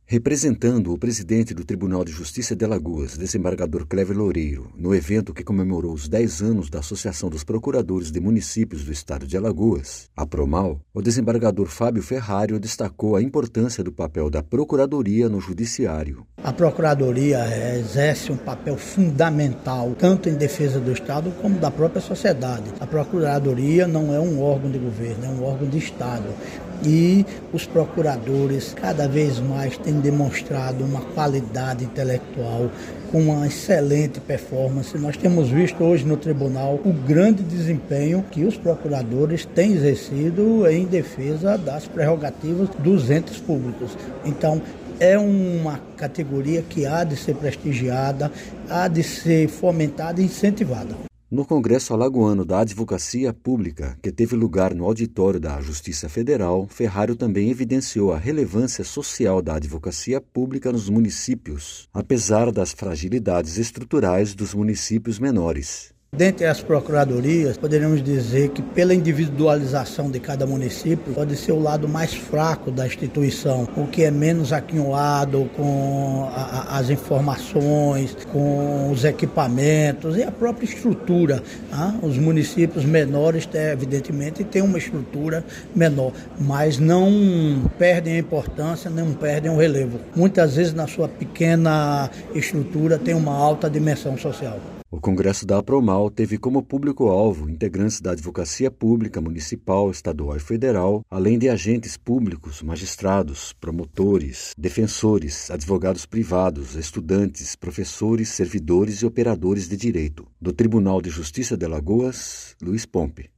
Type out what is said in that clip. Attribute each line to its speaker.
Speaker 1: Representando o presidente do Tribunal de Justiça de Alagoas, desembargador Clever Loureiro, no evento que comemorou os 10 anos da Associação dos Procuradores de Municípios do Estado de Alagoas, a Promal, o desembargador Fábio Ferrário destacou a importância do papel da Procuradoria no Judiciário.
Speaker 2: A Procuradoria exerce um papel fundamental, tanto em defesa do Estado como da própria sociedade. A Procuradoria não é um órgão de governo, é um órgão de Estado. E os procuradores cada vez mais têm demonstrado uma qualidade intelectual com uma excelente performance. Nós temos visto hoje no tribunal o grande desempenho que os procuradores têm exercido em defesa das prerrogativas dos entes públicos. Então, é uma categoria que há de ser prestigiada, há de ser fomentada e incentivada.
Speaker 1: No Congresso Alagoano da Advocacia Pública, que teve lugar no auditório da Justiça Federal, Ferrário também evidenciou a relevância social da advocacia pública nos municípios, apesar das fragilidades estruturais dos municípios menores.
Speaker 2: Dentre as procuradorias, poderíamos dizer que pela individualização de cada município, pode ser o lado mais fraco da instituição, o que é menos aquinhoado com as informações, com os equipamentos e a própria estrutura. Os municípios menores, evidentemente, têm uma estrutura menor, mas não perdem a importância, não perdem o relevo. Muitas vezes, na sua pequena estrutura, tem uma alta dimensão social.
Speaker 1: O Congresso da Promal teve como público-alvo integrantes da advocacia pública municipal, estadual e federal, além de agentes públicos, magistrados, promotores, defensores, advogados privados, estudantes, professores, servidores e operadores de direito. Do Tribunal de Justiça de Alagoas, Luiz Pompe.